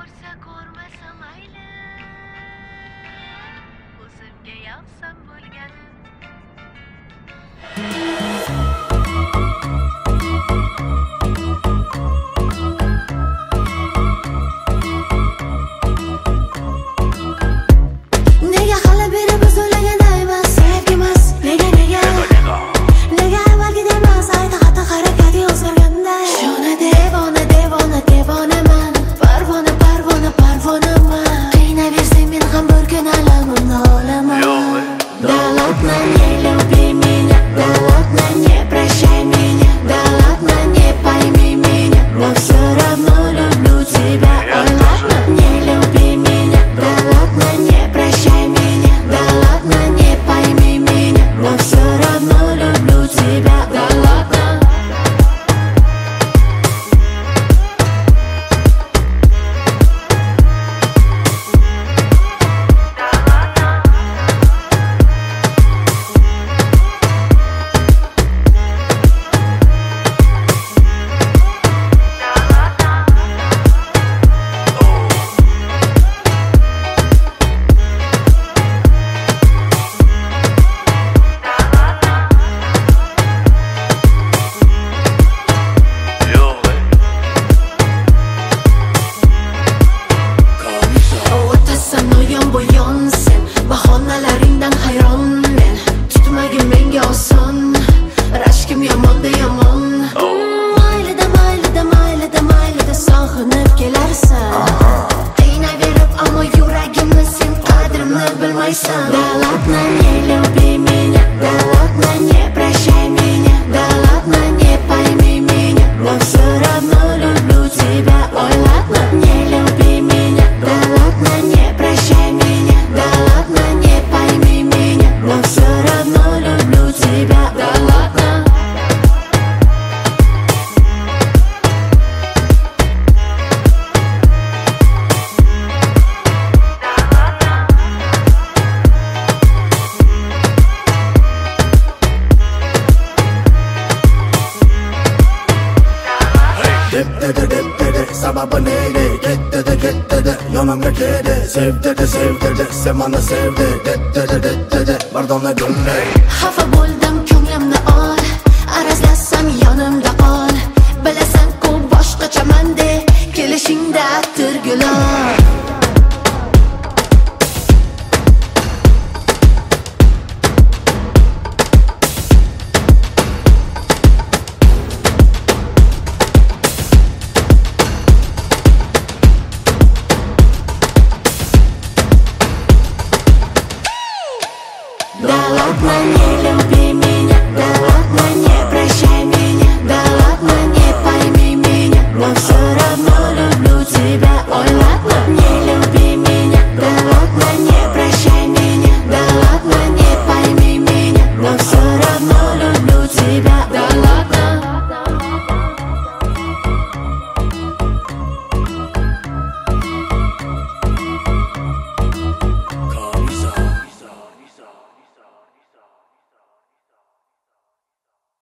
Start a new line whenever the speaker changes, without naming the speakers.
bo'lsa ko'rmasam mayli, o'zimga yoqsam bo'lgani.
Nega hali beri biz o'ylaganday emas, sevgi emas? Nega avvalgidek emas, ayta xatti harakati o'zgarganday. Shuna devonaman, parvonaman. Qiynaversang men ham bir kun alamimni olaman. Да ладно, не люби меня, да ладно, не прощай меня, да ладно, не пойми меня, но все равно люблю тебя. Ой, ладно, не люби меня, да ладно, не прощай меня, да ладно, не пойми меня, но все равно люблю тебя. Да ладно. Bahonalaringdan hayronmen, tutmagin menga oson, rashkim yomonda yomon. Maylida sog'inib kelarsan, qiynaverib ammo yuragimni sen qadrimni bilmaysan. Да ладно, не люби меня, да ладно, не прощай меня, да ладно, не пойми меня, но все равно люблю тебя. Ой, ладно, не люби меня, да ладно, не прощай меня, да ладно, не пойми меня, но все равно люблю тебя. Да ладно.
Dep dedi, sababı neydi? Git dedi, yonumga keldi. Sev dedi, sen bana sevdi. Det dedi, bir dona gulday.
Xafa bo'ldim